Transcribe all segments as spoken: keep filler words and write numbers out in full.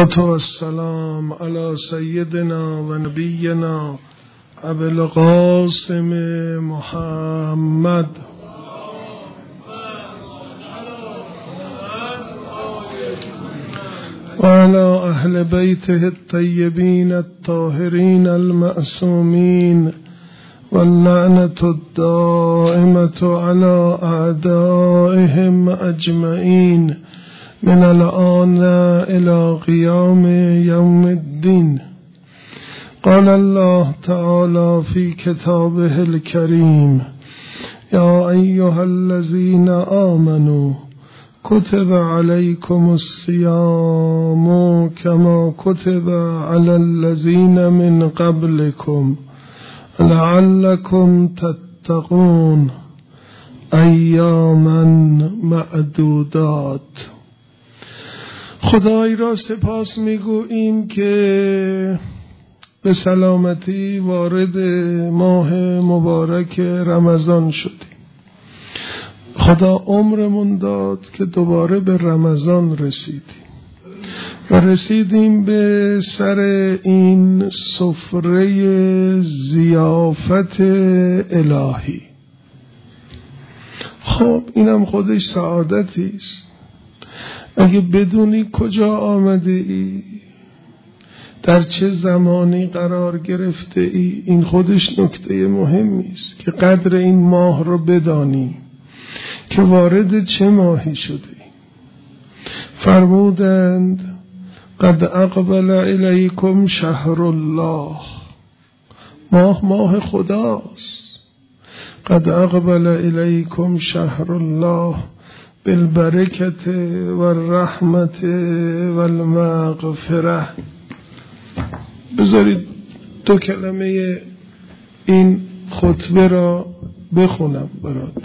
الصلاة والسلام على سيدنا و نبينا ابي القاسم محمد وعلى اهل بيته الطيبين الطاهرين المعصومين واللعنة الدائمة على أعدائهم أجمعين من الآن إلى قيام يوم الدين. قال الله تعالى في كتابه الكريم: يا أيها الذين آمنوا كتب عليكم الصيام كما كتب على الذين من قبلكم لعلكم تتقون ایاما معدودات. خدای را سپاس میگوییم که به سلامتی وارد ماه مبارک رمضان شدیم. خدا عمرمون داد که دوباره به رمضان رسیدیم و رسیدیم به سر این سفره ضیافت الهی. خب اینم خودش سعادتی است. اگه بدونی کجا آمده ای، در چه زمانی قرار گرفته ای، این خودش نکته مهمی است که قدر این ماه رو بدانی که وارد چه ماهی شدی. فرمودند قد اقبل الیکم شهر الله. ماه ماه خداست. قد اقبل الیکم شهر الله بالبرکت و الرحمت و المغفره. بذارید دو کلمه این خطبه را بخونم برات.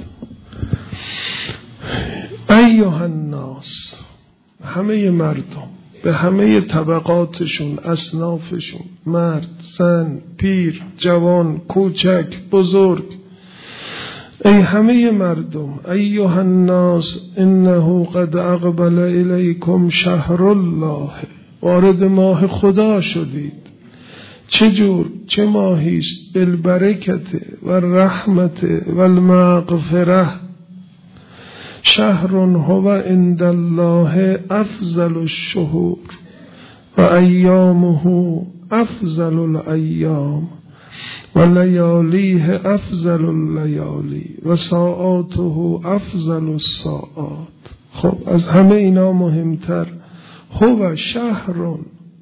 ایها الناس، همه مردم به همه طبقاتشون، اصنافشون، مرد، زن، پیر، جوان، کوچک، بزرگ، ای همه مردم، ایها الناس انه قد اقبل الیکم شهر الله. وارد ماه خدا شدید. چه جور؟ چه ماهیست؟ بالبرکت و الرحمت و المغفره. شهر هو عند الله افضل الشهور و ایامه افضل الایام و لیالیه افضل اللیالی و ساعاته افضل الساعات. خب از همه اینا مهمتر هو شهر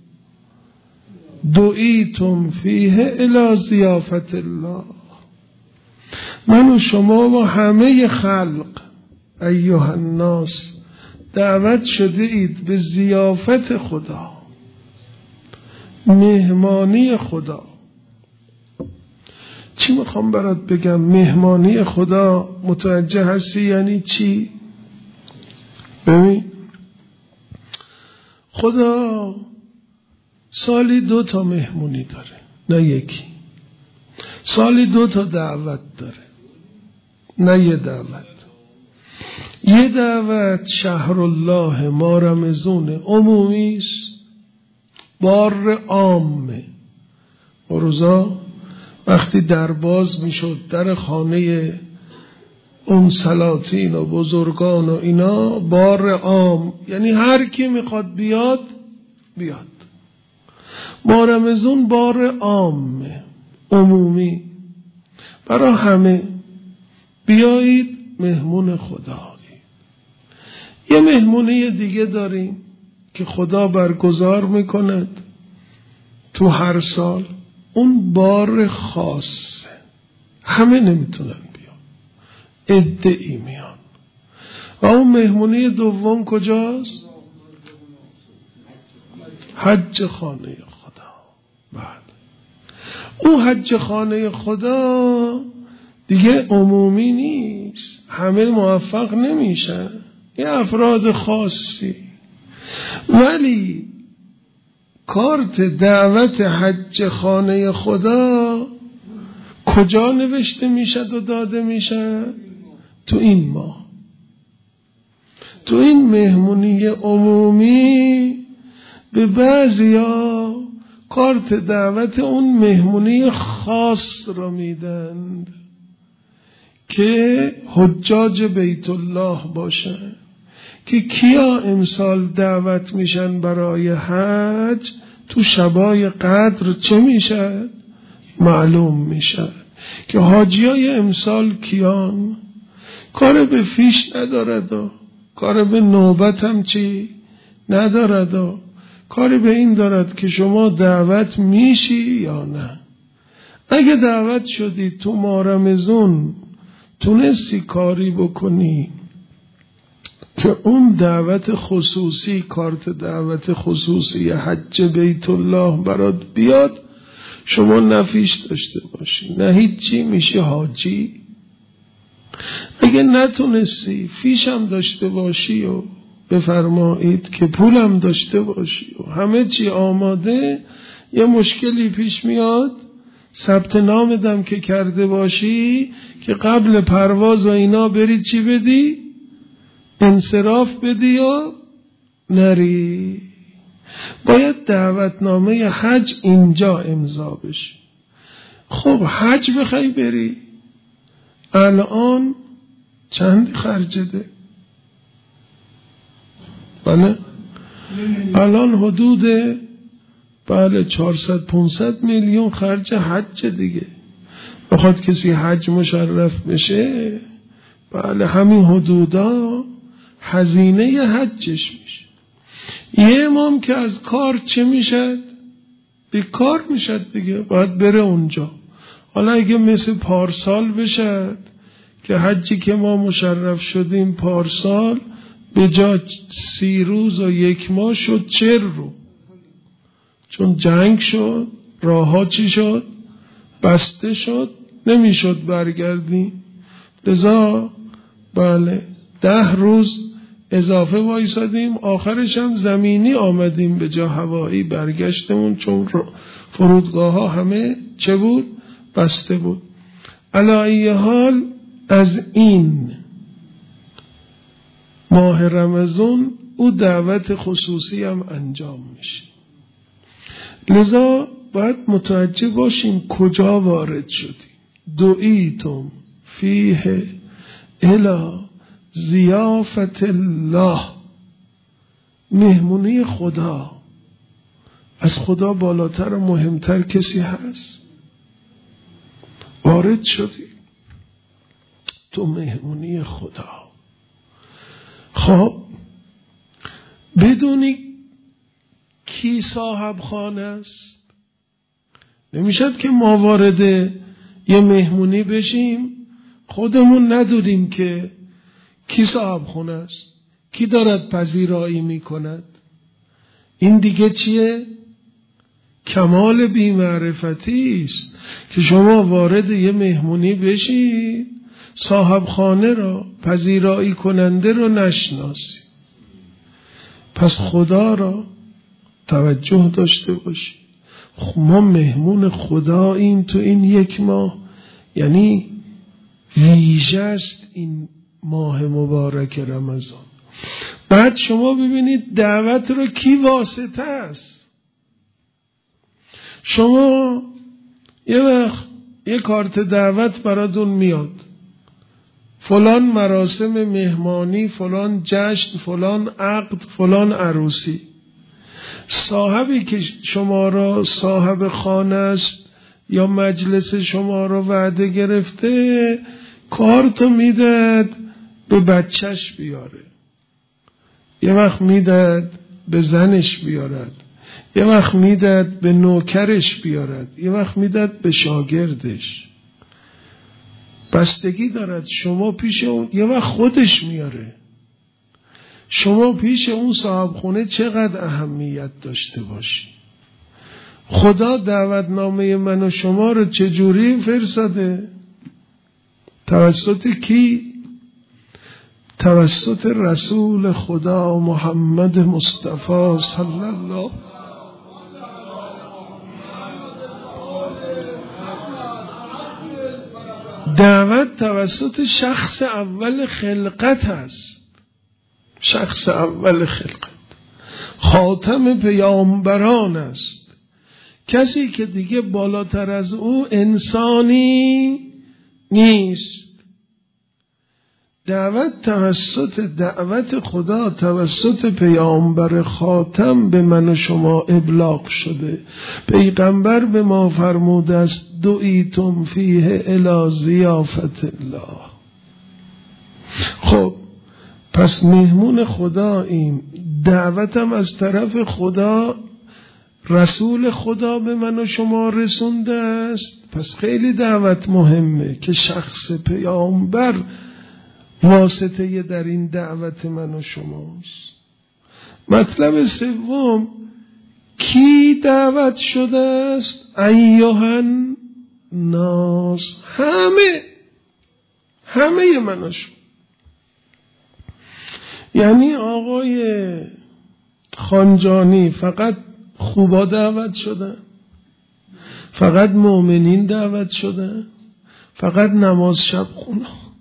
دعیتم فیه الی ضیافت الله. من و شما و همه خلق ایها الناس دعوت شده اید به ضیافت خدا، مهمانی خدا. چی میخوام برات بگم؟ مهمانی خدا متوجه هستی یعنی چی؟ ببین، خدا سالی دو تا مهمونی داره، نه یکی. سالی دو تا دعوت داره، نه یه دعوت. یه دعوت شهر الله ما رمضان عمومی است، بار عامه. و روزا وقتی در باز میشد در خانه اون سلاطین و بزرگان و اینا، بار عام یعنی هر کی میخواد بیاد بیاد. ما رمضان بار عامه، عمومی، برای همه. بیایید مهمون خدا. یه مهمونی دیگه داریم که خدا برگزار میکند تو هر سال. اون بار خاصه، همه نمیتونن بیان، عده‌ای میان. و اون مهمونی دوم کجاست؟ حج خانه خدا. بعد اون حج خانه خدا دیگه عمومی نیست، همه موفق نمیشن، یه افراد خاصی. ولی کارت دعوت حج خانه خدا کجا نوشته میشد و داده میشد؟ تو این ماه. تو این مهمونی عمومی به بعضیا کارت دعوت اون مهمونی خاص را میدند که حجاج بیت الله باشن، که کیا امسال دعوت میشن برای حج؟ تو شبای قدر چه میشد؟ معلوم میشد که حاجیای امسال کیان. کار به فیش ندارد و کار به نوبت هم چی ندارد و کار به این دارد که شما دعوت میشی یا نه. اگه دعوت شدی تو ماه رمضان تونستی کاری بکنی که اون دعوت خصوصی، کارت دعوت خصوصی حج بیت الله برات بیاد، شما نفیش داشته باشی، نه هیچی، میشه حاجی. اگه نتونستی فیشم داشته باشی و بفرمایید که پولم داشته باشی و همه چی آماده، یه مشکلی پیش میاد، ثبت نام دم که کرده باشی که قبل پرواز و اینا بری چی بدی؟ انصراف بدی یا نری. باید دعوتنامه حج اینجا امضا بشه. خب حج بخوای بری، الان چند خرج ده؟ بله الان حدود بله چهارصد پانصد میلیون خرج حج دیگه. بخواد کسی حج مشرف بشه، بله همین حدودا هزینه حجش میشه. یه امام که از کار چه میشد؟ بیکار میشد دیگه، باید بره اونجا. حالا اگه مثل پارسال بشد که حجی که ما مشرف شدیم پارسال به جا سی روز و یک ماه شد چهل رو، چون جنگ شد، راه ها چی شد؟ بسته شد، نمیشد برگردیم. لذا بله ده روز اضافه وایسادیم، آخرش هم زمینی آمدیم به جا هوایی برگشتمون، چون فرودگاه ها همه چه بود؟ بسته بود. علی ای حال از این ماه رمضان او دعوت خصوصی هم انجام میشه. لذا باید متوجه باشیم کجا وارد شدیم. دعیتم فیه الی ضیافت الله، مهمونی خدا. از خدا بالاتر و مهمتر کسی هست؟ وارد شدی تو مهمونی خدا. خب بدونی کی صاحب خانه است؟ نمیشد که ما وارد یه مهمونی بشیم خودمون ندونیم که کی صاحب خانه است، کی دارد پذیرایی میکند. این دیگه چیه؟ کمال بی‌معرفتی است که شما وارد یه مهمونی بشید صاحب خانه را، پذیرایی کننده را نشناسی. پس خدا را توجه داشته باشی. ما مهمون خداییم تو این یک ماه، یعنی ویژه است این ماه مبارک رمضان. بعد شما ببینید دعوت رو کی واسطه است. شما یه وقت یه کارت دعوت براتون میاد، فلان مراسم مهمانی، فلان جشن، فلان عقد، فلان عروسی. صاحبی که شما را صاحب خانه است یا مجلس شما را وعده گرفته، کارتو میداد به بچهش بیاره، یه وقت میداد به زنش بیارد، یه وقت میداد به نوکرش بیارد، یه وقت میداد به شاگردش. بستگی دارد شما پیش اون، یه وقت خودش میاره. شما پیش اون صاحب خونه چقدر اهمیت داشته باشی. خدا دعوتنامه من و شما رو چجوری فرستاده؟ توسط کی؟ توسط رسول خدا محمد مصطفی صلی الله. دعوت توسط شخص اول خلقت است. شخص اول خلقت خاتم پیامبران است. کسی که دیگه بالاتر از او انسانی نیست. دعوت توسط دعوت خدا توسط پیامبر خاتم به من و شما ابلاغ شده. پیغمبر به ما فرموده است دعیتم فیه الی ضیافت الله. خب پس مهمون خدا این دعوتم از طرف خدا، رسول خدا به من و شما رسونده است. پس خیلی دعوت مهمه که شخص پیامبر واسطه در این دعوت من و شماست. مطلب سوم، کی دعوت شده است؟ ایها الناس، همه همه من و شما. یعنی آقای خانجانی فقط خوبا دعوت شدن؟ فقط مؤمنین دعوت شدن؟ فقط نماز شب خونه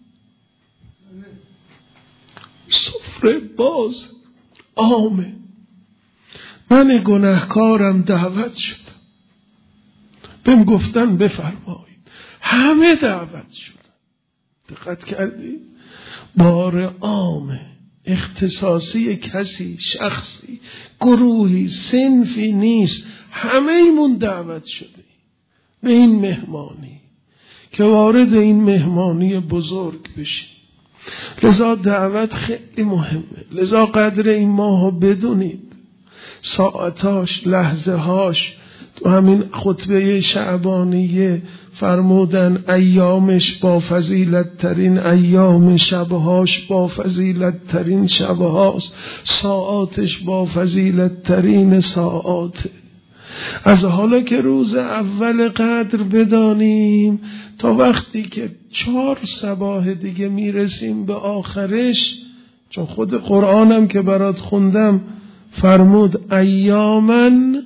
سفره باز عامه؟ من گناهکارم دعوت شدم، بهم گفتن بفرمایید، همه دعوت شدن. دقت کردی؟ بار عامه، اختصاصی کسی، شخصی، گروهی، صنفی نیست، همه ایمون دعوت شده به این مهمانی که وارد این مهمانی بزرگ بشیم. لذا دعوت خیلی مهمه. لذا قدر این ماهو بدونید، ساعتاش، لحظه هاش. تو همین خطبه شعبانیه فرمودن ایامش با فضیلت ترین ایام، شبهاش با فضیلت ترین شبهاست، ساعاتش با فضیلت ترین ساعاته. از حالا که روز اول قدر بدانیم تا وقتی که چهار صباح دیگه میرسیم به آخرش، چون خود قرآنم که برات خوندم فرمود ایامن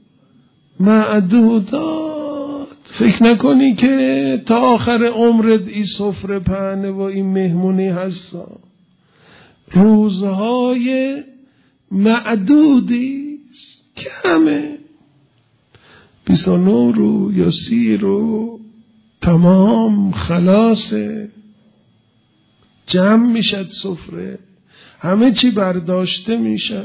معدودات. فکر نکنی که تا آخر عمرت این سفره پهنه و این مهمونی هستا. روزهای معدودی کمه، بیست و نه رو یا سی رو تمام خلاصه، جمع میشد سفره، همه چی برداشته میشد.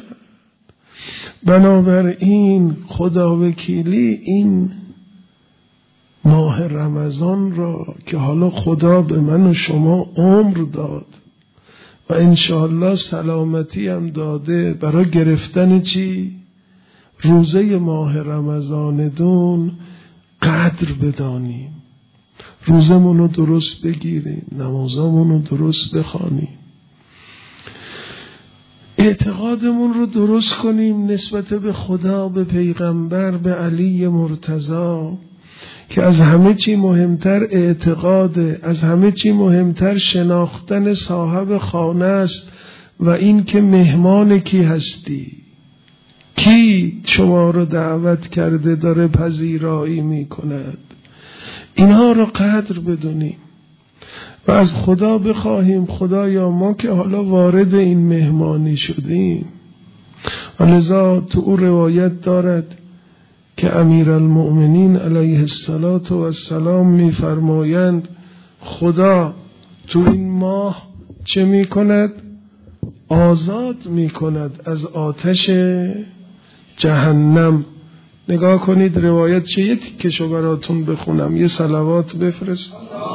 بنابراین خدا وکیلی این ماه رمضان را که حالا خدا به من و شما عمر داد و انشاءالله سلامتی هم داده برای گرفتن چی؟ روزه ماه رمضان دون قدر بدانیم، روزمون رو درست بگیریم، نمازمون رو درست بخوانیم، اعتقادمون رو درست کنیم نسبت به خدا، به پیغمبر، به علی مرتضی که از همه چی مهمتر اعتقاده، از همه چی مهمتر شناختن صاحب خانه است و این که مهمان کی هستی، کی شما رو دعوت کرده داره پذیرایی می کند. اینها رو قدر بدونیم و از خدا بخواهیم خدایا ما که حالا وارد این مهمانی شدیم. و لذا تو او روایت دارد که امیرالمؤمنین علیه السلام می فرمایند خدا تو این ماه چه می کند؟ آزاد می کند از آتش جهنم. نگاه کنید روایت چه، یه تیکشو براتون بخونم، یه صلوات بفرست.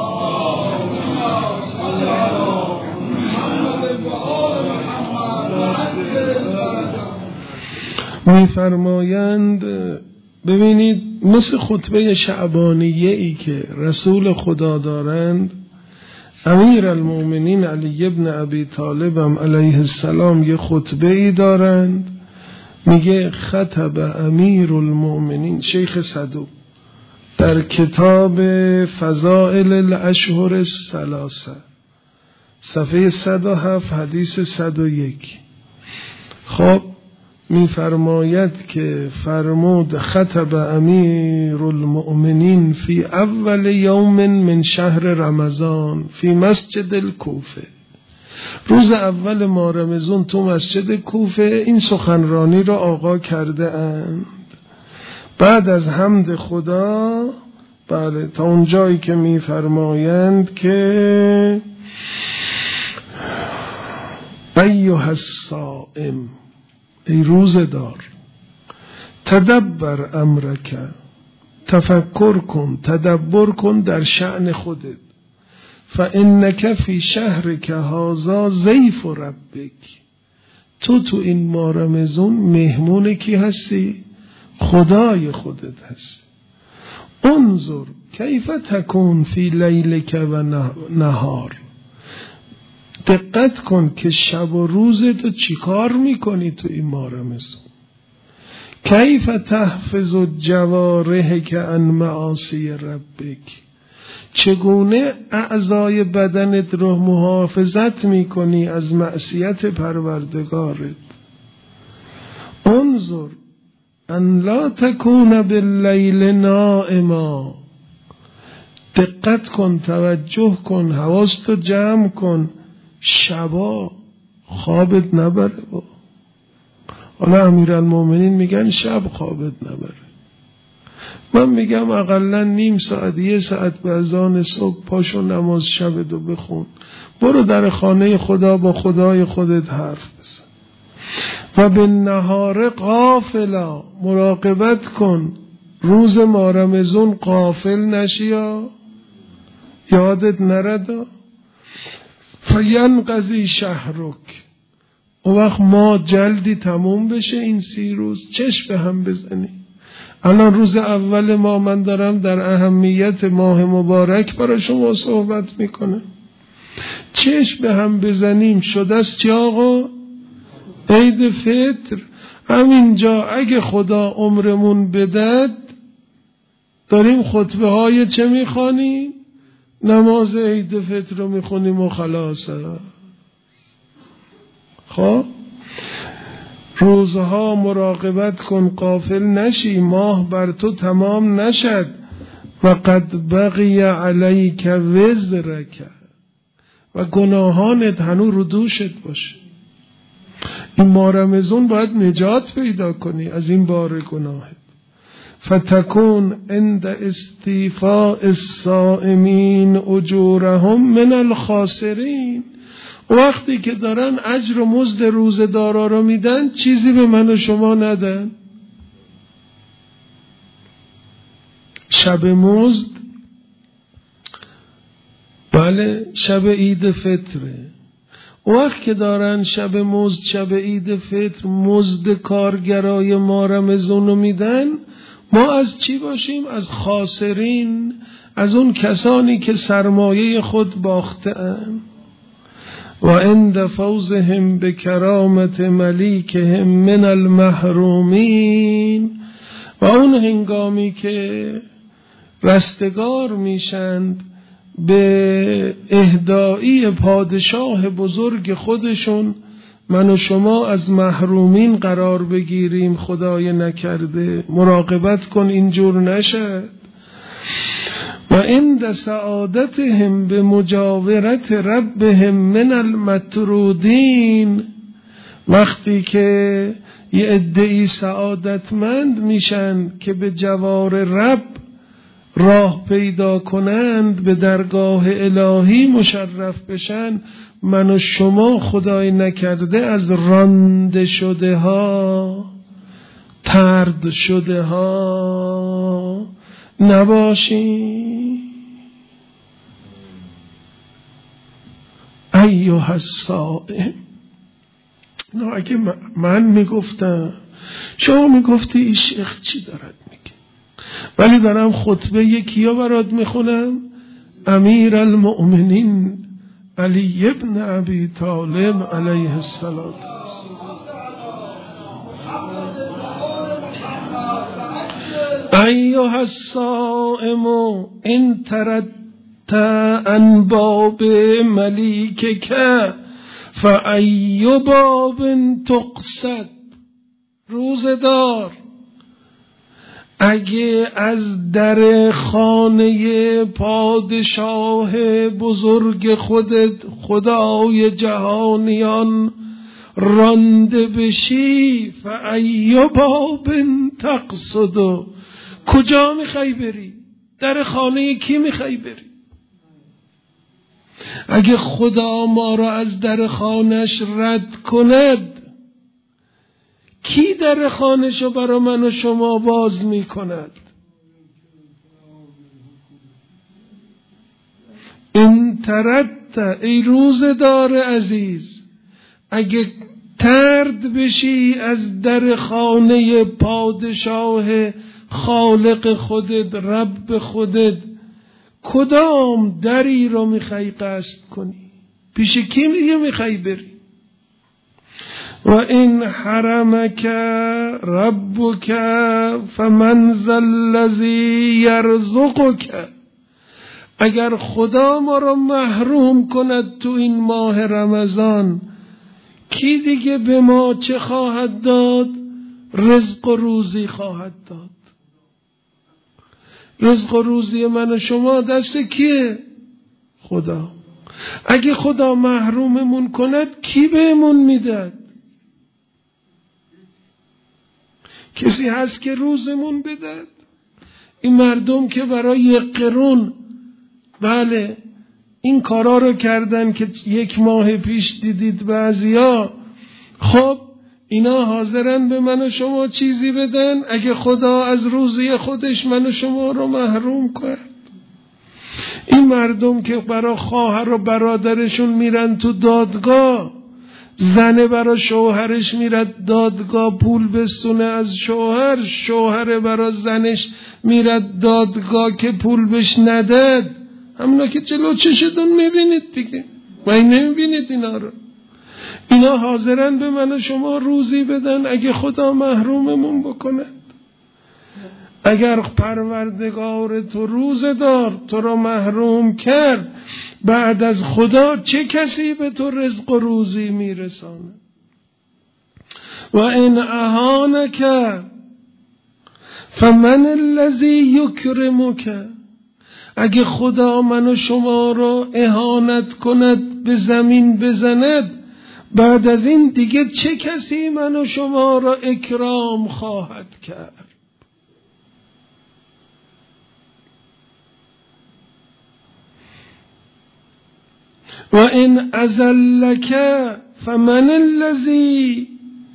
می فرمایند ببینید مثل خطبه شعبانیه ای که رسول خدا دارند، امیر المؤمنین علی ابن ابی طالب هم علیه السلام یه خطبه ای دارند، میگه خطب امیر المؤمنین شیخ صدوق در کتاب فضائل الاشهر الثلاثه صفحه صد و هفت حدیث صد و یک. خب میفرماید که فرمود خطب امیر المؤمنین فی اول یوم من شهر رمضان فی مسجد الکوفه. روز اول ماه رمضان تو مسجد کوفه این سخنرانی را آغاز کرده اند. بعد از حمد خدا بله تا اون جایی که میفرمایند که ایها الصائم، ای روزدار، تدبر امرک، تفکر کن، تدبر کن در شأن خودت. فانک فی شهرک هذا ضیف ربک، تو تو این ماه رمضان مهمون کی هستی؟ خدای خودت هستی. انظر کیف تکون فی لیلک و نهار، دقت کن که شب و روز تو چی کار میکنی تو این ماه رمضان. کیف تحفظ جوارحک عن معاصی ربک، چگونه اعضای بدنت رو محافظت میکنی از معصیت پروردگارت. انظر ان لا تکون باللیل نائما، دقت کن، توجه کن، حواستو جمع کن، شبا خوابت نبره. با حالا امیرالمومنین میگن شب خوابت نبره، من میگم اقلا نیم ساعت یه ساعت به اذان صبح پاشو نماز شبتو بخون، برو در خانه خدا با خدای خودت حرف بزن. و به نهار غافلا، مراقبت کن روز ماه رمضان غافل نشی یا یادت نرده. فینقضی شهرک، اون وقت ما جلدی تموم بشه این سی روز، چشم به هم بزنی. الان روز اول ما من دارم در اهمیت ماه مبارک برای شما صحبت میکنم، چشم به هم بزنیم. شده است چی آقا؟ عید فطر. همینجا اگه خدا عمرمون بدد داریم خطبه های چه میخوانیم؟ نماز عید فطر رو میخونیم و خلاصه. خب روزها مراقبت کن غافل نشی، ماه بر تو تمام نشد. و قد بقی علیک وزرک، و گناهانت هنو رو دوشت باشه. این ماه رمضان باید نجات پیدا کنی از این بار گناهت. فتکون عند استیفاء الصائمین اجورهم من الخاسرین، وقتی که دارن اجر و مزد روزدارا رو میدن چیزی به من و شما ندن. شب مزد بله شب عید فطره، وقت که دارن شب مزد شب عید فطر مزد کارگرای ما رمضان رو میدن، ما از چی باشیم؟ از خاسرین، از اون کسانی که سرمایه خود باختن. و عند فوزهم بکرامت ملیکهم من المحرومین، و اون هنگامی که رستگار میشند به اهدایی پادشاه بزرگ خودشون، من و شما از محرومین قرار بگیریم. خدای نکرده، مراقبت کن اینجور نشد. و عند سعادتهم به مجاورت ربهم من المطرودین، وقتی که یه عده‌ای سعادتمند میشن که به جوار رب راه پیدا کنند، به درگاه الهی مشرف بشن، من و شما خدای نکرده از رانده شده ها، طرد شده ها نباشیم. ایها الصائم، نه اگه من میگفتم شما میگفتی این شیخ چی دارد میگه، ولی دارم خطبه یکیا برات میخونم. امیر المؤمنین علی ابن ابی طالب علیه السلام. ایها الصائم ان تردت عن باب ملیکک فای باب تقصد. روزدار، اگه از در خانه پادشاه بزرگ خودت خدای جهانیان رانده بشی فأی باب تقصد، کجا میخوای بری؟ در خانه کی میخوای بری؟ اگه خدا ما را از در خانهش رد کند، کی در خانهشو برا من و شما باز می کند؟ این تردت ای روزدار عزیز، اگه ترد بشی از در خانه پادشاه خالق خودت، رب خودت، کدام دری رو میخوای قصد کنی؟ پیش کی میگه میخوای بری؟ و این حرمک ربک فمن ذا الذی یرزقک، اگر خدا ما را محروم کند تو این ماه رمضان، کی دیگه به ما چه خواهد داد؟ رزق و روزی خواهد داد. رزق و روزی من و شما دست کیه؟ خدا. اگه خدا محروممون کند کی بهمون میداد؟ کسی هست که روزمون بدهد؟ این مردم که برای یک قرون بله این کارا رو کردن که یک ماه پیش دیدید بعضیا، خب اینا حاضرن به من و شما چیزی بدن؟ اگه خدا از روزی خودش من و شما رو محروم کرد. این مردم که برای خواهر و برادرشون میرن تو دادگاه، زنه برای شوهرش میرد دادگاه پول بستونه از شوهر، شوهر برای زنش میرد دادگاه که پول بش نداد، همونا که جلو چشتون میبینید دیگه، و این نمیبینید اینا رو. اینا حاضرن به من و شما روزی بدن اگه خدا محروممون بکند. اگر پروردگار تو روزه دار تو را محروم کرد، بعد از خدا چه کسی به تو رزق و روزی میرسانه؟ و این اهانک فمن الذی یکرمک، اگه خدا من و شما را اهانت کند، به زمین بزند، بعد از این دیگه چه کسی من و شما را اکرام خواهد کرد؟ و این ازلک فمن الذی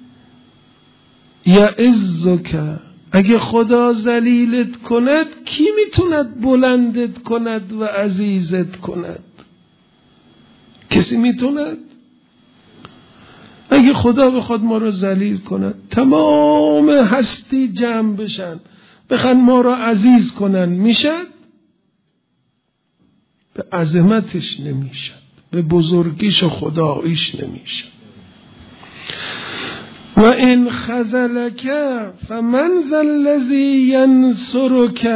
یعزک، اگه خدا ذلیلت کند کی میتوند بلندت کند و عزیزت کند؟ کسی میتوند؟ اگه خدا بخواد ما رو ذلیل کند، تمام هستی جمع بشن بخوان ما رو عزیز کنن، میشد؟ به عظمتش نمیشد، به بزرگیش و خداییش نمیشد. و این خذلک فمن ذا الذی ینصرک،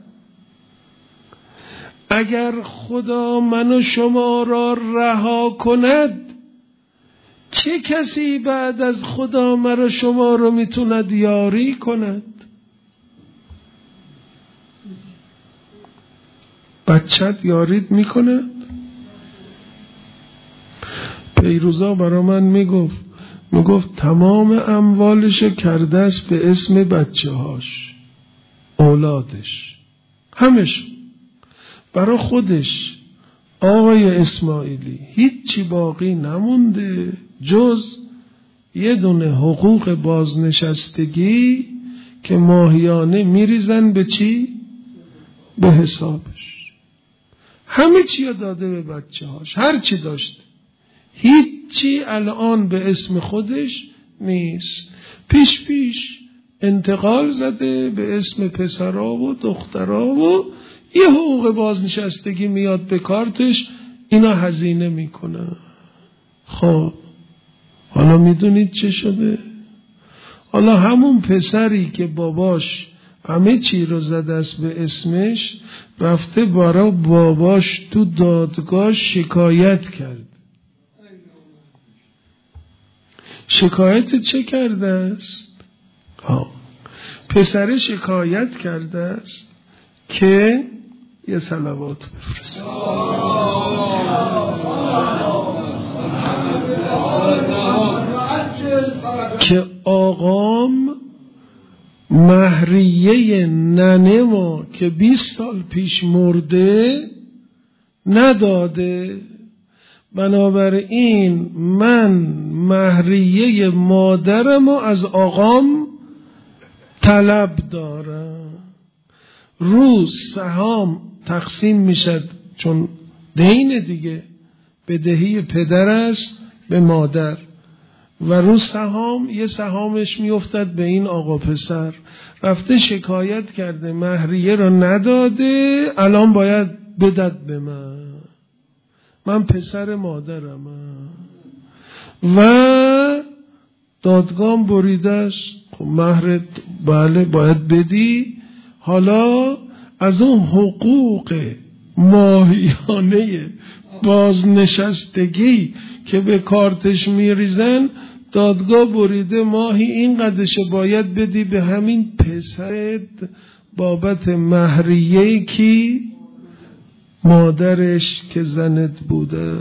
اگر خدا من و شما را رها کند، چه کسی بعد از خدا من و شما رو میتوند یاری کند؟ بچت یارید میکند؟ پیروزا برا من میگفت میگفت تمام اموالش کرده است به اسم بچه هاش، اولادش، همش برا خودش. آقای اسماعیلی هیچی باقی نمونده جز یه دونه حقوق بازنشستگی که ماهیانه میریزن به چی؟ به حسابش. همه چی داده به بچه هاش، هر چی داشته، هیچی الان به اسم خودش نیست. پیش پیش انتقال زده به اسم پسرا و دخترا و یه حقوق بازنشستگی میاد به کارتش، اینا هزینه میکنه. خب حالا میدونید چه شده؟ حالا همون پسری که باباش همه چی رو زده است به اسمش، رفته برای باباش تو دادگاه شکایت کرد. شکایت چه کرده است؟ ها پسر شکایت کرده است که یه صلوات بفرست. که آقام مهریه ننه ما که بیست سال پیش مرده نداده، بنابراین من مهریه مادرم و از آقام طلب دارم. روز سهام تقسیم میشد، چون دین دیگه بدهی پدر است به مادر، و رو سهام یه سهامش میافتد به این آقا پسر. رفته شکایت کرده مهریه را نداده، الان باید بدد به من، من پسر مادرم و دادگاه بریدش. خب مهرت بله باید بدی. حالا از اون حقوق ماهیانه بازنشستگی که به کارتش میریزن دادگاه بریده، ماهی این قدرش باید بدی به همین پسرت بابت مهریه کی مادرش که زنت بوده.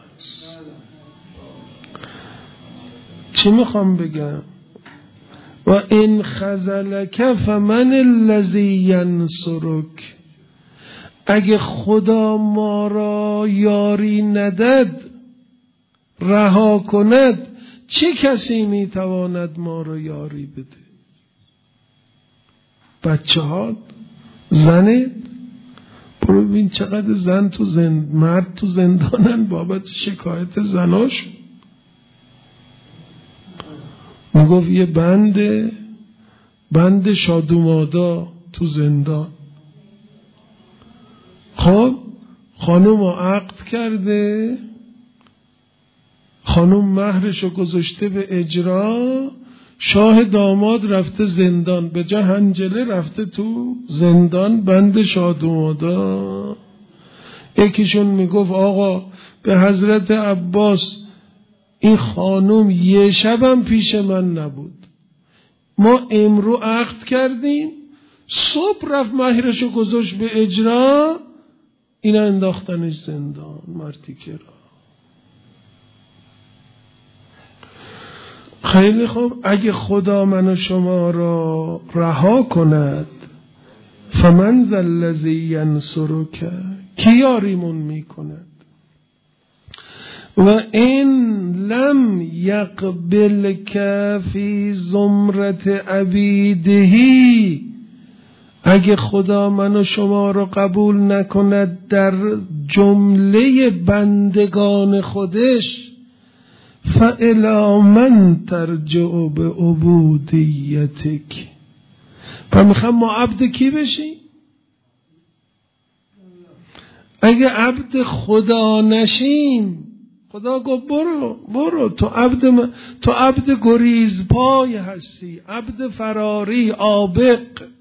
چی میخوام بگم؟ و این خذلک فمن الذی ینصرک، اگه خدا ما را یاری ندد رها کند، چه کسی میتواند ما را یاری بده؟ بچه ها، زنت، برو ببین چقدر زن تو زند مرد تو زندانن بابت شکایت زناش. میگفت یه بند بند شادومادا تو زندان. خب خانم عقد کرده، خانم مهرشو گذاشته به اجرا، شاه داماد رفته زندان، به جا هنجله رفته تو زندان بند شادومادا. یکیشون میگفت آقا به حضرت عباس این خانم یه شبم پیش من نبود، ما امرو عقد کردیم، صبح رفت مهرشو گذاشت به اجرا، اینا انداختنش زندان مرتیکه را. خیلی خوب، اگه خدا من و شما را رها کند، فمن ذا الذی ینصرک، کی یاریمون میکند؟ و این لم یقبلک فی زمرت عبیدهی، اگه خدا من و شما را قبول نکند در جمله بندگان خودش، فالی من ترجع بعبودیتک، پس میخوام ما عبد کی بشیم؟ اگه عبد خدا نشیم، خدا گفت برو برو تو عبد من، تو عبد گریز پای هستی، عبد فراری عابق،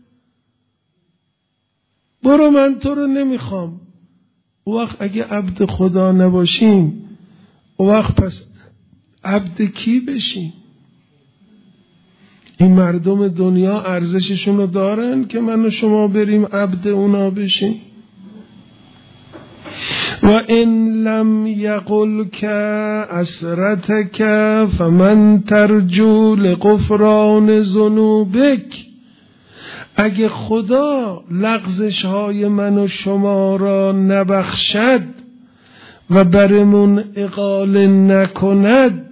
برو من تو رو نمیخوام. او وقت اگه عبد خدا نباشیم، او وقت پس عبد کی بشیم؟ این مردم دنیا ارزششون رو دارن که من و شما بریم عبد اونا بشیم؟ و این لم یقل که اسرتک فمن ترجو لغفران ذنوبک، اگه خدا لغزش های من و شما را نبخشد و برمون اقاله نکند،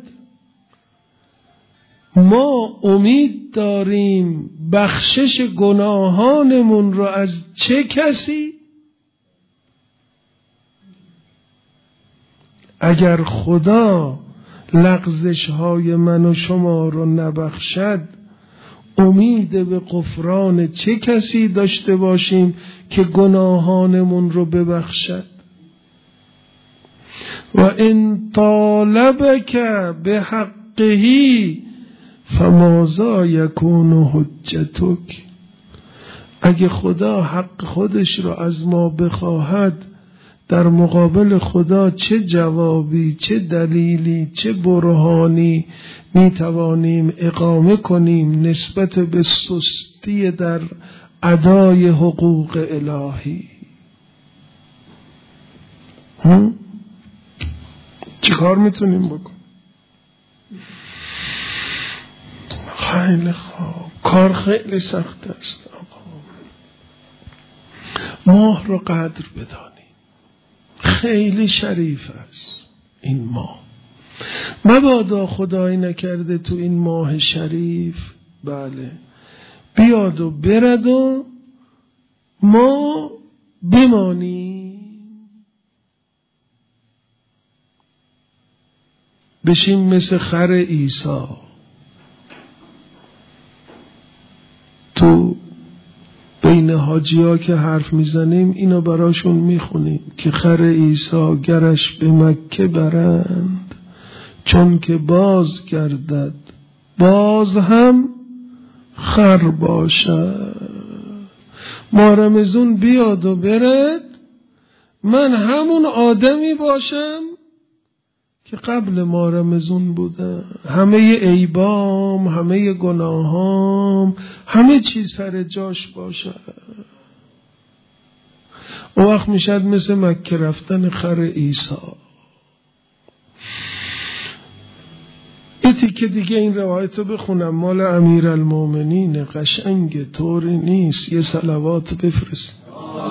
ما امید داریم بخشش گناهانمون را از چه کسی؟ اگر خدا لغزش های من و شما را نبخشد، امید به غفران چه کسی داشته باشیم که گناهانمون رو ببخشد؟ و ان طالبک به حقهی فماذا یکون حجتک، اگه خدا حق خودش رو از ما بخواهد در مقابل خدا چه جوابی، چه دلیلی، چه برهانی می توانیم اقامه کنیم نسبت به سستی در ادای حقوق الهی؟ هم؟ چی کار میتونیم بکنیم؟ خیلی خوب، کار خیلی سخت است آقا. ماه رو قدر بدانیم، خیلی شریف است این ماه. مبادا خدایی نکرده تو این ماه شریف بله بیاد و برد و ما بمانیم، بشیم مثل خر عیسی. تو بین حاجی ها که حرف میزنیم اینو براشون میخونیم که خر عیسی گرش به مکه برند، چون که باز گردد باز هم خر باشد. ما رمزون بیاد و برد، من همون آدمی باشم که قبل ما رمزون بودم، همه عیبام، همه گناهام، همه چیز سر جاش باشه. اون وقت میشد مثل مکه رفتن خر عیسی. ایتی که دیگه این روایت رو بخونم، مال امیرالمومنین، قشنگ طوری نیست، یه صلوات بفرست.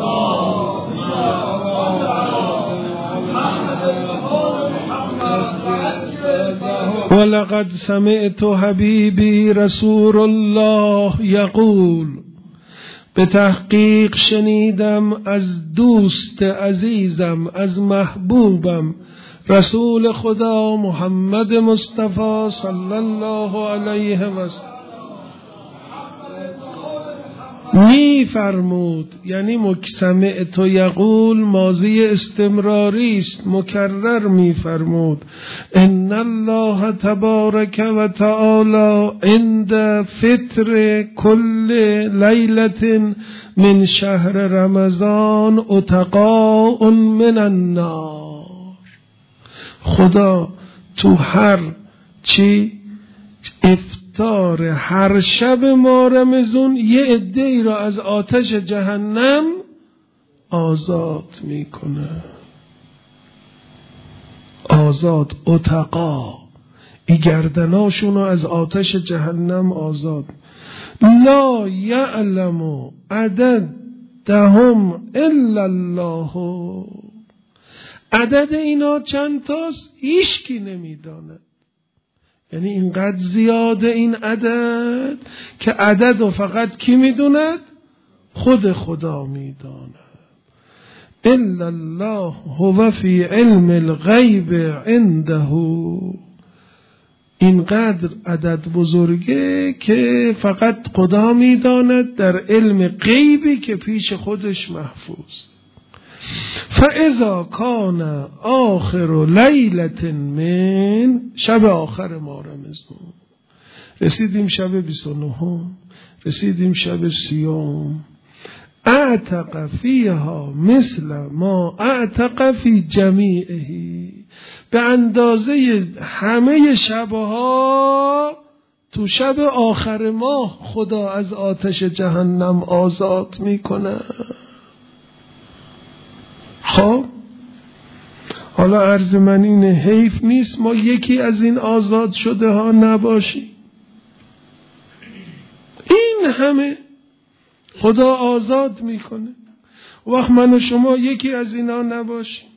ولقد سمعت حبیبی رسول الله یقول، به تحقیق شنیدم از دوست عزیزم، از محبوبم، رسول خدا محمد مصطفی صلی الله علیه و سلم می فرمود، یعنی مکسمع تو یقول ماضی استمراری است، مکرر می فرمود، ان الله تبارک و تعالی عند فطر کل لیلة من شهر رمضان اتقاء من النار. خدا تو هر چی افطار هر شب ما رمضان یه عده‌ای را از آتش جهنم آزاد میکنه. آزاد، اتقا، ای گردناشون رو از آتش جهنم آزاد. لا یعلم عددهم الا الله. عدد اینا چند تاست هیچ کی نمیداند. یعنی اینقدر زیاده این عدد که عدد رو فقط کی میدوند؟ خود خدا میداند. الا الله هو فی علم الغیب عنده. اینقدر عدد بزرگه که فقط خدا میداند در علم غیبی که پیش خودش محفوظ. فاذا کان آخر لیلة من، شب آخر ما رمضان، رسیدیم شب بیست و نه، رسیدیم شب سیوم، اعتق فیها مثل ما اعتق فی جمیعه، به اندازه همه شبها تو شب آخر ماه خدا از آتش جهنم آزاد میکنه. خب حالا عرض من اینه، حیف نیست ما یکی از این آزاد شده ها نباشیم؟ این همه خدا آزاد میکنه، وقت من و شما یکی از اینا نباشیم.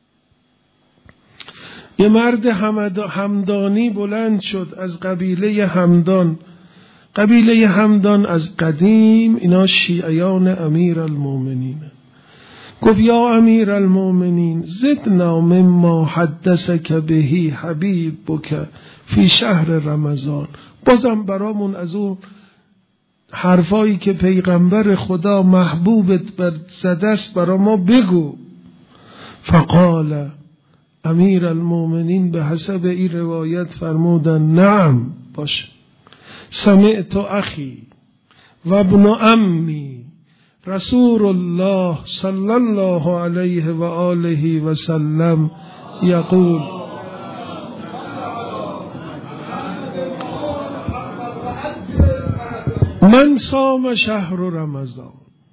یه مرد همدانی بلند شد از قبیله همدان. قبیله همدان از قدیم اینا شیعیان امیرالمومنین. گفت یا امیرالمومنین زدنا مما حدثک بهی حبیبک فی شهر رمضان، بازم برامون از اون حرفایی که پیغمبر خدا محبوبت بر زدست برا ما بگو. فقال امیرالمومنین به حسب این روایت فرمودن نعم باشه، سمعت اخی و ابن امی رسول الله صلی الله علیه و آله و سلم یقول من صام شهر رمضان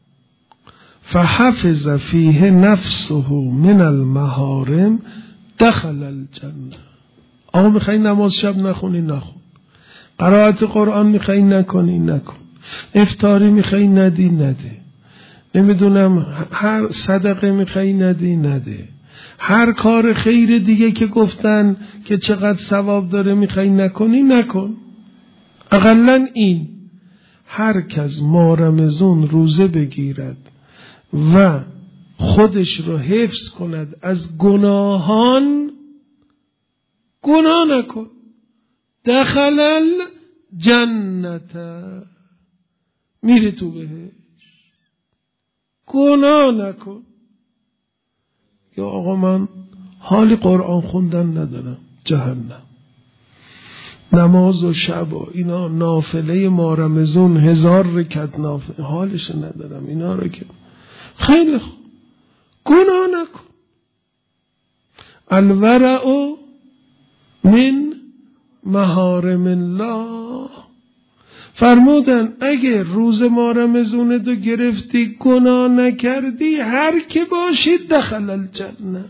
فحفظ فیه نفسه من المحارم دخل الجنه. آقا میخوایی نماز شب نخونی نخون، قرائت قرآن میخوایی نکنی نکن، افطاری میخوایی ندی نده، نمیدونم هر صدقه میخوایی ندی نده، هر کار خیر دیگه که گفتن که چقدر ثواب داره میخوایی نکنی نکن. اقلن این هر کس ماه رمضان روزه بگیرد و خودش رو حفظ کند از گناهان، گناه نکن، دخل الجنت، میره تو بهش. گناه نکن. یا آقا من حالی قرآن خوندن ندارم، جهنم. نماز و شب و اینا نافله ما رمضان هزار رکعت نافله حالش ندارم اینا رو که خیلی خوب، گناه نکن. الورع من محارم الله. فرمودن اگه روز ما رمضان دو گرفتی گناه نکردی هر که باشید دخل الجنه.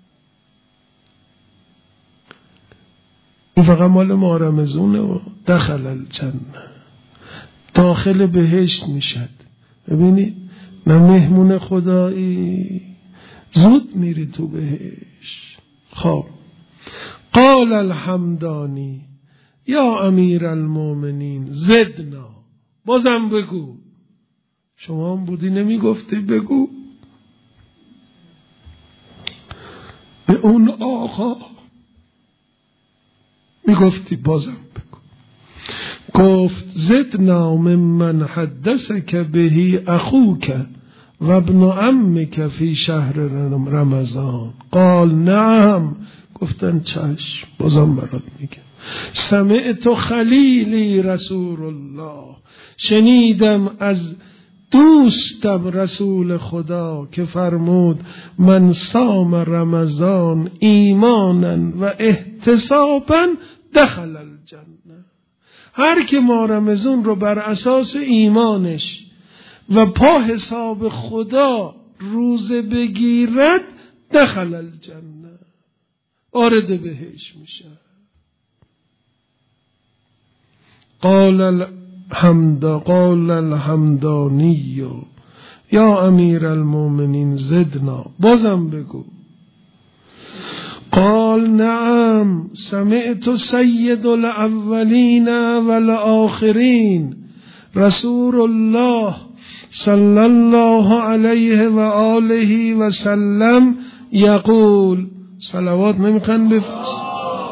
این فقط مال ما رمضانه و دخل الجنه، داخل بهشت میشد. ببینید نه مهمون خدایی، زود میری تو بهشت. خب قال الحمدانی یا امیر المؤمنین زدنا، بازم بگو. شما هم بودی نمیگفتی بگو؟ به اون آقا میگفتی بازم بگو. گفت زدنا ممن حدثك به اخوك و ابن عمك فی شهر رمضان. قال نعم. گفتن چشم، بازم برات میگه. سمعت خلیلی رسول الله، شنیدم از دوستم رسول خدا که فرمود من صام رمضان ایمانا و احتسابا دخل الجنه. هر که ما رمضان رو بر اساس ایمانش و پا حساب خدا روزه بگیرد دخل الجنه، وارد بهش میشه. قال الحمد قال الحمدانی یا امیر المؤمنین زدنا، بازم بگو. قال نعم سمعت سید الاولین والآخرین رسول الله صلی الله علیه و آله و سلم یقول. صلوات نمیخوان بفرست؟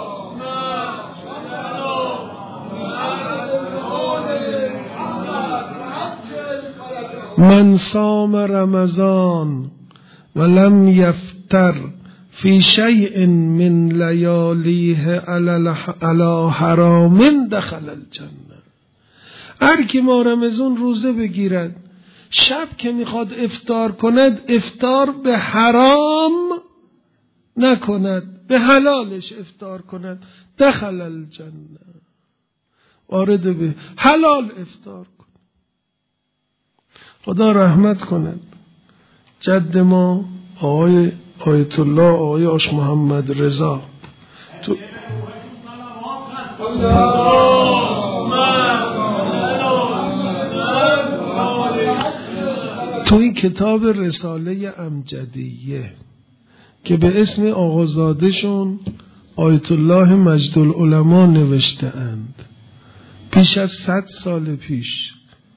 من صام رمضان ولم یفتر فی شیء من لیالیه علی حرام دخل الجنه. هر کی ما رمضان روزه بگیرد شب که میخواد افطار کند افطار به حرام نکند، به حلالش افطار کند دخل الجنه، وارد به حلال افطار کن. خدا رحمت کند جد ما آقای آیت الله آقای آش محمد رضا تو تو این کتاب رساله امجدیه که به اسم آقازادهشون آیت الله مجدالعلما نوشته اند، پیش از صد سال پیش.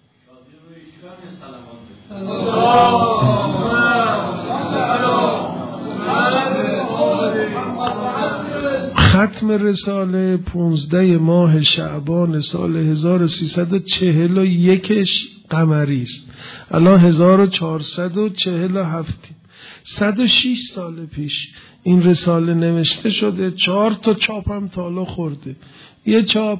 ختم رساله پونزده ماه شعبان سال هزار و سیصد و چهل و یک قمری است. الان هزار و چهارصد و چهل و هفت، صد و شش سال پیش این رساله نوشته شده. چهار تا چاپ هم تا حالا خورده. یه چاپ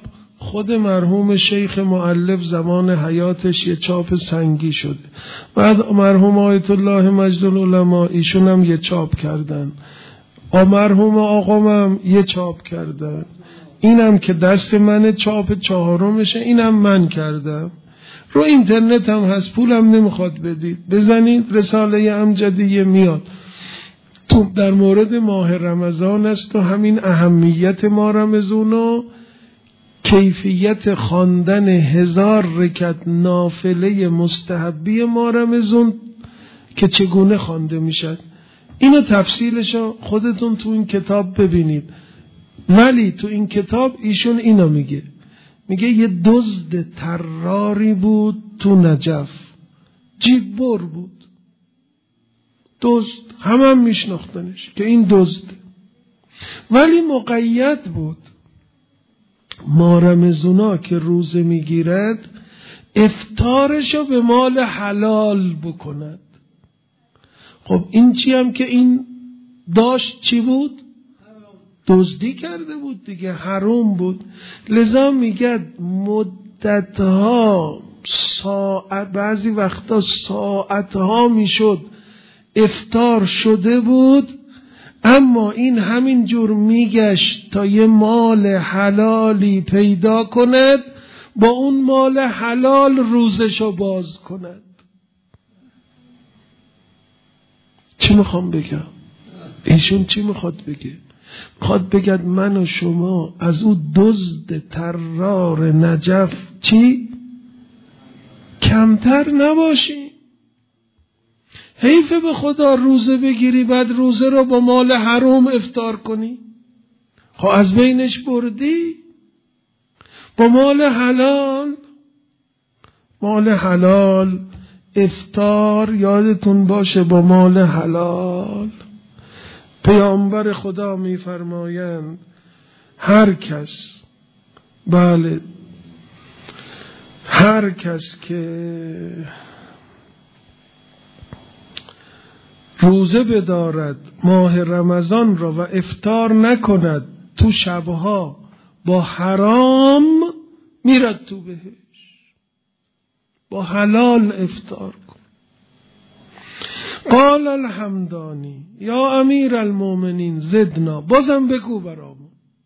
خود مرحوم شیخ مؤلف زمان حیاتش یه چاپ سنگی شده، بعد مرحوم آیت الله مجد العلماء ایشون هم یه چاپ کردن، آ مرحوم آقام هم یه چاپ کردن، اینم که دست من چاپ چهارمشه اینم من کردم. رو اینترنت هم هست، پولم نمیخواد بدید، بزنید رساله امجدیه میاد. تو در مورد ماه رمضان است و همین اهمیت ماه رمضان و کیفیت خواندن هزار رکعت نافله مستحبی ماه رمضان که چگونه خوانده میشد، اینو تفصیلشو خودتون تو این کتاب ببینید. ولی تو این کتاب ایشون اینو میگه، میگه یه دزد طراری بود تو نجف، جیب بر بود، دزد همه هم میشناختنش که این دزد، ولی مقید بود ماه رمضان که روزه میگیرد افطارشو به مال حلال بکند. خب این چی هم که این داشت چی بود؟ دزدی کرده بود دیگه، حرام بود. لذا میگه مدتها ساعت، بعضی وقتا ساعتها میشد افطار شده بود، اما این همین جور میگشت تا یه مال حلالی پیدا کند، با اون مال حلال روزشو باز کند. چی میخوام بگم؟ ایشون چی میخواد بگه؟ میخواد بگد من و شما از او دزد طرار نجف چی؟ کمتر نباشیم. حیفه به خدا روزه بگیری بعد روزه رو با مال حرام افطار کنی. خب از بینش بردی. با مال حلال، مال حلال افطار یادتون باشه با مال حلال. پیامبر خدا میفرمایند هر کس، بله هر کس که روزه بدارد ماه رمضان را و افطار نکند تو شبها با حرام، میرد تو بهش. با حلال افطار کن. قال الحمدانی یا امیر المؤمنین زدنا، بازم بگو برامون.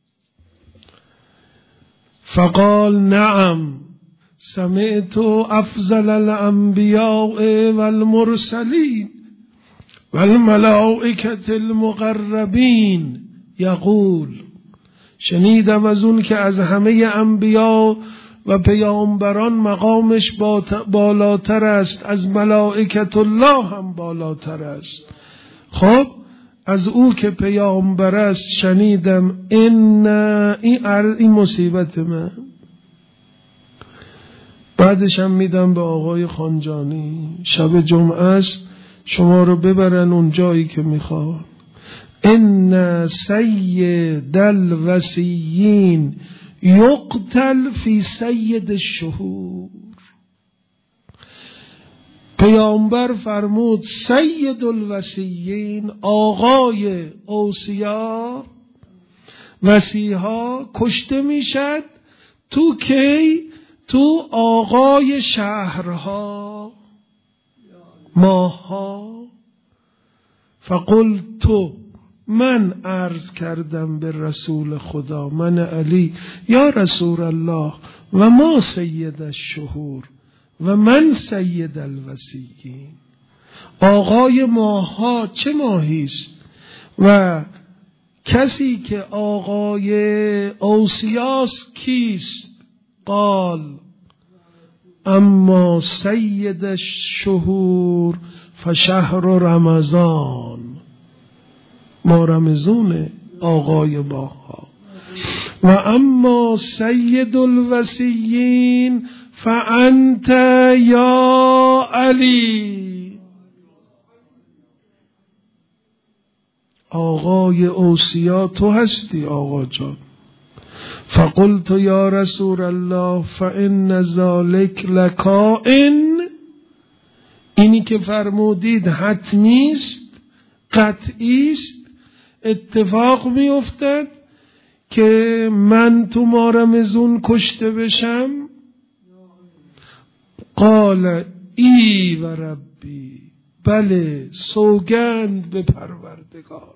فقال نعم سمعت افضل الانبیاء والمرسلین والملائکة المقربین یقول، شنیدم از اون که از همه انبیا و پیامبران مقامش بالاتر است، از ملائکت الله هم بالاتر است. خب از او که پیامبر است شنیدم این این مصیبت من. بعدش هم میدم به آقای خانجانی، شب جمعه است، شما رو ببرن اون جایی که میخوان. ان سید الوصیین یقتل فی سید الشهور. پیامبر فرمود سید الوصیین، آقای اوصیا وصیها کشته میشد تو کی؟ تو آقای شهرها، ماها. فقلت من عرض کردم به رسول خدا، من علی، یا رسول الله و ما سید الشهور و من سید الوصیین، آقای ماها چه ماهیست و کسی که آقای اوصیاست کیست؟ قال اما سید الشهور فشهر رمضان، ما رمضان آقای ماها، و اما سید الوصیین فانت یا علی، آقای اوصیا تو هستی آقا جان. فقلت یا رسول الله فان ذلک لکائن، اینی که فرمودید حتمیست، قطعیست، اتفاق می افتد. که من تو مارمزون کشته بشم؟ قال ای و ربی، بله سوگند به پروردگارم،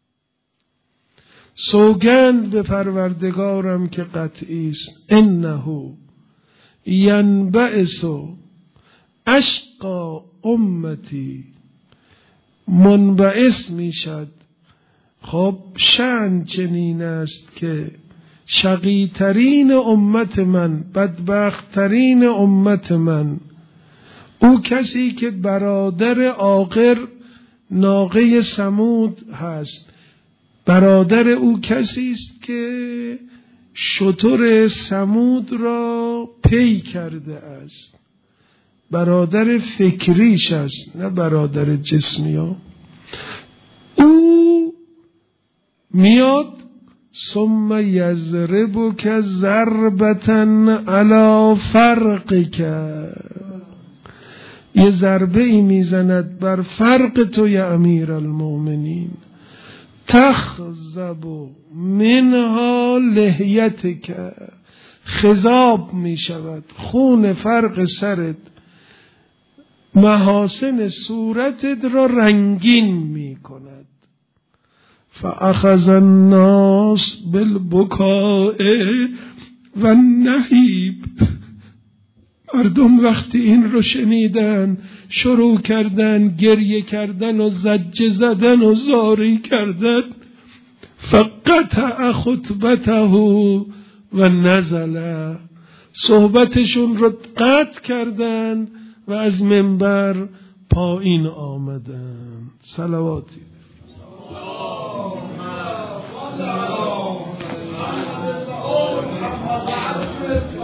سوگند به پروردگارم که قطعی است. انه ینبعث اشقا امتی، منبعث میشد. خب شأن چنین است که شقی ترین امت من، بدبخت ترین امت من، او کسی که برادر عاقر ناقه ثمود هست، برادر او کسی است که شتر ثمود را پی کرده است، برادر فکریش است نه برادر جسمی ها. او میاد ثم یضربک ضربة علی فرقک، یه ضربه ای میزند بر فرق تو یا امیر المؤمنین، تخضب منها لحیتک، خضاب میشود خون فرق سرت، محاسن صورتت را رنگین میکند. فاخذ الناس بالبکاء و النهیب، مردم وقتی این رو شنیدن شروع کردن گریه کردن و زجه زدن و زاری کردن. فقطع خطبته و نزل، صحبتشون رو قطع کردن و از منبر پایین آمدن. صلواتی الله